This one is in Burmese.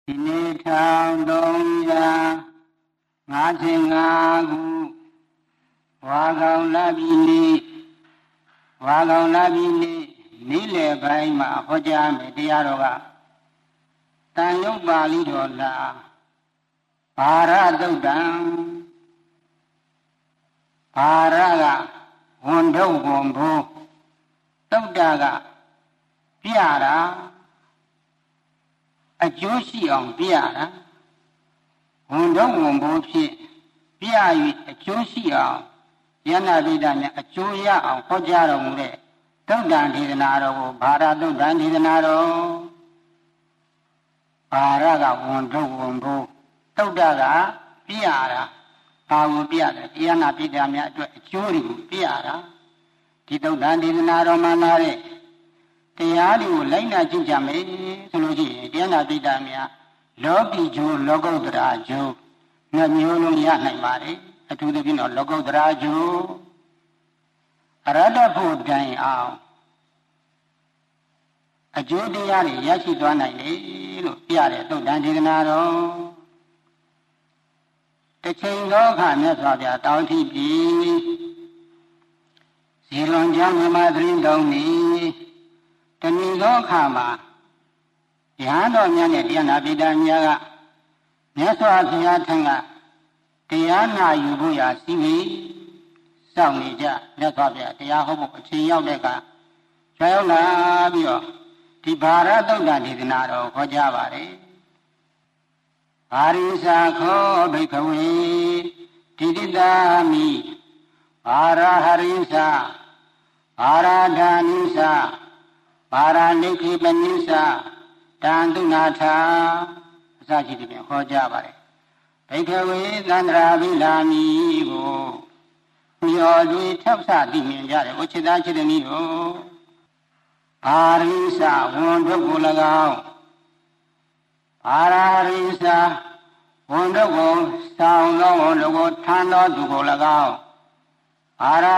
ဒီနေ့1355ခုဝါကောင်လပြည်နေ့လယ်ပိုင်းမှာဟောကြားမယ်တရားတော်ကတန်ရုပ်ပါဠိတော်လားဘာရတုတ်တံဘာရကဝန်ထုတ်ဝန်ဘိုးတုတ်တာကပြတာအကျိုးရှိအောင်ပြတာဝန်ထုတ်ဝန်ဘိုးဖြစ်ပြ၍အကျိုးရှိအောင်ယန္နာပိဋကများအကျိုးရအောင်ဟောကြားတော်မူတဲ့တုတ်တံဒေသနာတော်ကိုဘာရတုတ်တံဒေသနာတော်ဘာရကဝန်ထုတ်ဝန်ဘိုးတုတ်တာကပြတာဘာကိုပြတယ်ယန္နာပိဋကများအတွက်အကျိုးတွေကိုပြတာဒီတုတ်တံဒေသနာတော်မှာလာတဲ့တရားတွေကိုလိုက်နာကြည့်ကြမယ်ဆိုလို့ရှိရင်တရားနာပိဋကများလောကီကျိုးလောကုတ္တရာကျိုးနှစ်မျိုးလုံးရနိုင်ပါတယ်အထူးသဖြင့်တော့လောကုတ္တရာကျိုးအရဟတဖို့တိုင်အောင်အကျိုးတရားတွေရရှိသွားနိုင်လေလို့ပြတဲ့သုတ်တံဒေသနာတော်တစ်ချိန်သောအခါမြတ်စွာဘုရားတောင်းထိပြီးဇေလွန်ကျောင်းမှာသတင်းတော်နေတဏီသောအခါမှာဉာဏ်တော်များနဲ့တရားနာပိဋကများကမြတ်စွာဘုရားထံကတရားနာယူဖို့ရာစီမီစောင့်နေကြမြတ်စွာဘုရားတရားဟောဖို့အချိန်ရောက်တဲ့အခါရောက်လာပြီးတော့ဒီဘာရတုတ်တံဒေသနာတော်ဟောကြားပါတယ်ဘာရိစာခောဘိက္ခဝေတိတိတာမိဘာရဟရိစာဘာရဓာနိစာဘာရနိခိပနိစာတံတုနာထာအစရှိသည်ဖြင့်ဟောကြားပါတယ်ဘိက္ခဝေသန္တရာဘိလာမိကိုမျော်တွေထပ်ဆသိမြင်ကြတယ်ဝိချစ်သားချစ်သည်တို့ဘာရိစာဝန်ထုတ်ကို၎င်းဘာရာရိစာဝန်ထုတ်ကိုစောင်းသောဝန်တို့ကိုထမ်းသောသူကို၎င်းဘာရာ